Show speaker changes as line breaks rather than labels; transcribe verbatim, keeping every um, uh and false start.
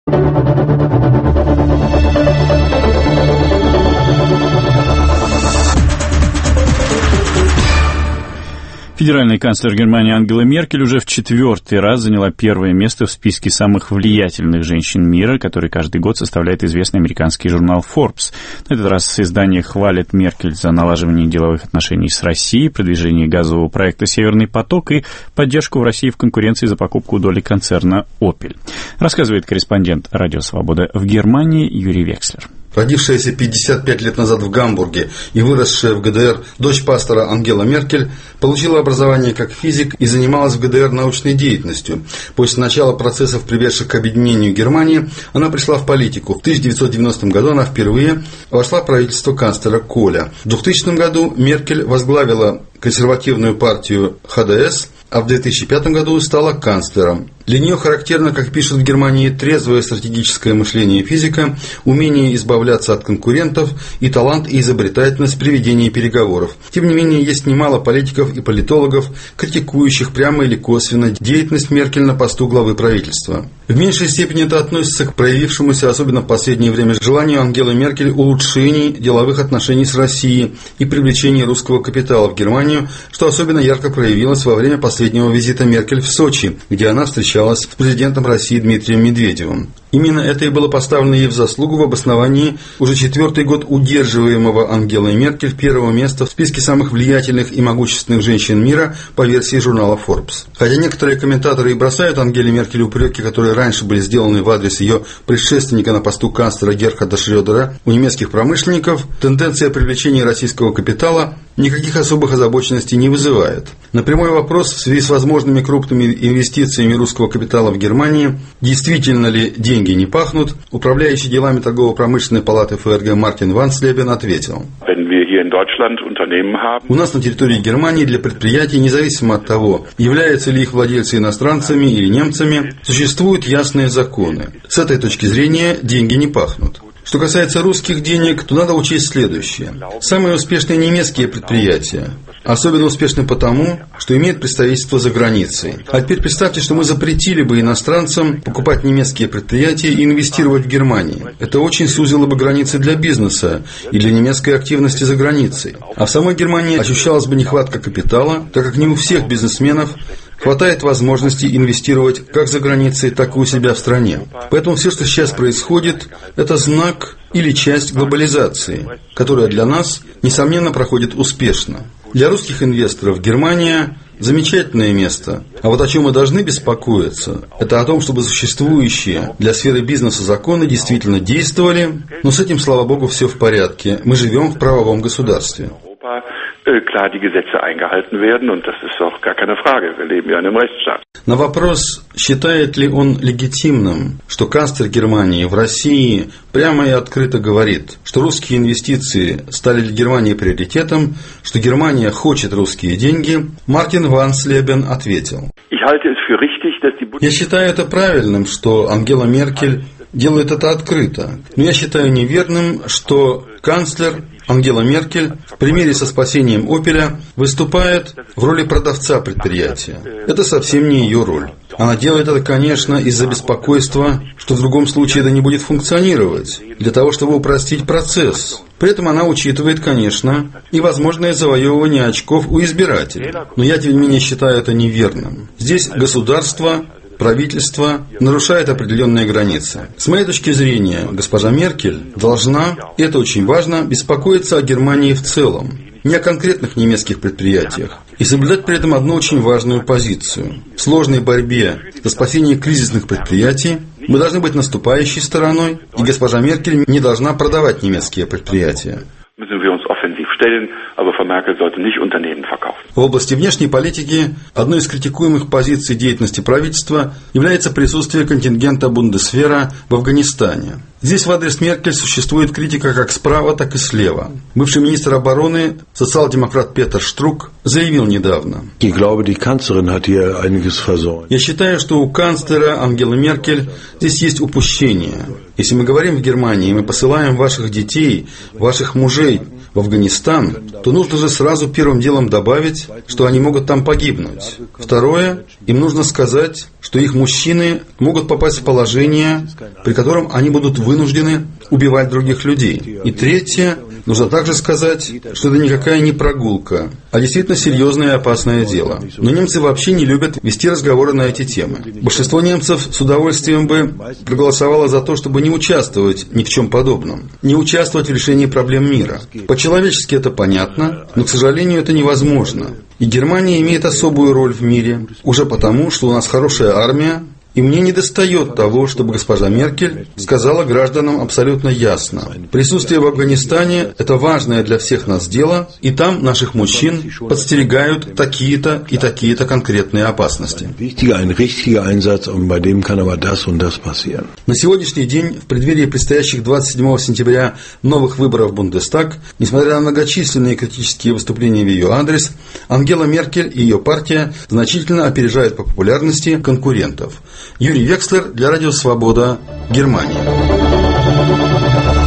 Федеральный канцлер Германии Ангела Меркель уже в четвертый раз заняла первое место в списке самых влиятельных женщин мира, который каждый год составляет известный американский журнал Forbes. На этот раз издание хвалит Меркель за налаживание деловых отношений с Россией, продвижение газового проекта «Северный поток» и поддержку в России в конкуренции за покупку доли концерна «Опель». Рассказывает корреспондент «Радио Свобода» в Германии Юрий Векслер.
Родившаяся пятьдесят пять лет назад в Гамбурге и выросшая в ГДР дочь пастора Ангела Меркель получила образование как физик и занималась в ГДР научной деятельностью. После начала процессов, приведших к объединению Германии, она пришла в политику. В тысяча девятьсот девяностом году она впервые вошла в правительство канцлера Коля. В двухтысячном году Меркель возглавила консервативную партию ха дэ эс, а в две тысячи пятом году стала канцлером. Для нее характерно, как пишут в Германии, трезвое стратегическое мышление физика, умение избавляться от конкурентов и талант и изобретательность при ведении переговоров. Тем не менее, есть немало политиков и политологов, критикующих прямо или косвенно деятельность Меркель на посту главы правительства. В меньшей степени это относится к проявившемуся, особенно в последнее время, желанию Ангелы Меркель улучшений деловых отношений с Россией и привлечения русского капитала в Германию, что особенно ярко проявилось во время последнего визита Меркель в Сочи, где она встречалась с президентом России Дмитрием Медведевым. Именно это и было поставлено ей в заслугу в обосновании уже четвертый год удерживаемого Ангелой Меркель первого места в списке самых влиятельных и могущественных женщин мира по версии журнала Forbes. Хотя некоторые комментаторы и бросают Ангеле Меркель упреки, которые раньше были сделаны в адрес ее предшественника на посту канцлера Герхарда Шрёдера, у немецких промышленников тенденция привлечения российского капитала никаких особых озабоченностей не вызывает. На прямой вопрос в связи с возможными крупными инвестициями русского капитала в Германии, действительно ли деньги не пахнут, управляющий делами торгово-промышленной палаты эф эр гэ Мартин Ванслебен ответил: у нас на территории Германии для предприятий, независимо от того, являются ли их владельцы иностранцами или немцами, существуют ясные законы. С этой точки зрения деньги не пахнут. Что касается русских денег, то надо учесть следующее. Самые успешные немецкие предприятия особенно успешны потому, что имеют представительство за границей. А теперь представьте, что мы запретили бы иностранцам покупать немецкие предприятия и инвестировать в Германии. Это очень сузило бы границы для бизнеса и для немецкой активности за границей. А в самой Германии ощущалась бы нехватка капитала, так как не у всех бизнесменов хватает возможности инвестировать как за границей, так и у себя в стране. Поэтому все, что сейчас происходит, это знак или часть глобализации, которая для нас, несомненно, проходит успешно. Для русских инвесторов Германия – замечательное место. А вот о чем мы должны беспокоиться, это о том, чтобы существующие для сферы бизнеса законы действительно действовали. Но с этим, слава богу, все в порядке. Мы живем в правовом государстве.
Klar, die Gesetze eingehalten werden, und das ist auch gar keine Frage. Wir leben ja in einem Rechtsstaat.
На вопрос, считает ли он легитимным, что канцлер Германии в России прямо и открыто говорит, что русские инвестиции стали для Германии приоритетом, что Германия хочет русские деньги, Мартин Ванслебен ответил: я считаю это правильным, что Ангела Меркель делает это открыто, но я считаю неверным, что канцлер Ангела Меркель в примере со спасением «Опеля» выступает в роли продавца предприятия. Это совсем не ее роль. Она делает это, конечно, из-за беспокойства, что в другом случае это не будет функционировать, для того, чтобы упростить процесс. При этом она учитывает, конечно, и возможное завоевывание очков у избирателей. Но я, тем не менее, считаю это неверным. Здесь государство, правительство нарушает определенные границы. С моей точки зрения, госпожа Меркель должна, и это очень важно, беспокоиться о Германии в целом, не о конкретных немецких предприятиях, и соблюдать при этом одну очень важную позицию. В сложной борьбе за спасение кризисных предприятий мы должны быть наступающей стороной, и госпожа Меркель не должна продавать немецкие предприятия. В области внешней политики одной из критикуемых позиций деятельности правительства является присутствие контингента Бундесвера в Афганистане. Здесь в адрес Меркель существует критика как справа, так и слева. Бывший министр обороны, социал-демократ Петер Штрук, заявил недавно: я считаю, что у канцлера Ангелы Меркель здесь есть упущение. Если мы говорим в Германии, мы посылаем ваших детей, ваших мужей в Афганистан, то нужно же сразу первым делом добавить, что они могут там погибнуть. Второе, им нужно сказать, что их мужчины могут попасть в положение, при котором они будут вынуждены убивать других людей. И третье, нужно также сказать, что это никакая не прогулка, а действительно серьезное и опасное дело. Но немцы вообще не любят вести разговоры на эти темы. Большинство немцев с удовольствием бы проголосовало за то, чтобы не участвовать ни в чем подобном, не участвовать в решении проблем мира. По-человечески это понятно, но, к сожалению, это невозможно. И Германия имеет особую роль в мире, уже потому, что у нас хорошая армия, и мне недостает того, чтобы госпожа Меркель сказала гражданам абсолютно ясно: присутствие в Афганистане – это важное для всех нас дело, и там наших мужчин подстерегают такие-то и такие-то конкретные опасности. На сегодняшний день, в преддверии предстоящих двадцать седьмого сентября новых выборов в Бундестаг, несмотря на многочисленные критические выступления в ее адрес, Ангела Меркель и ее партия значительно опережают по популярности конкурентов. Юрий Векслер для Радио Свобода, Германия.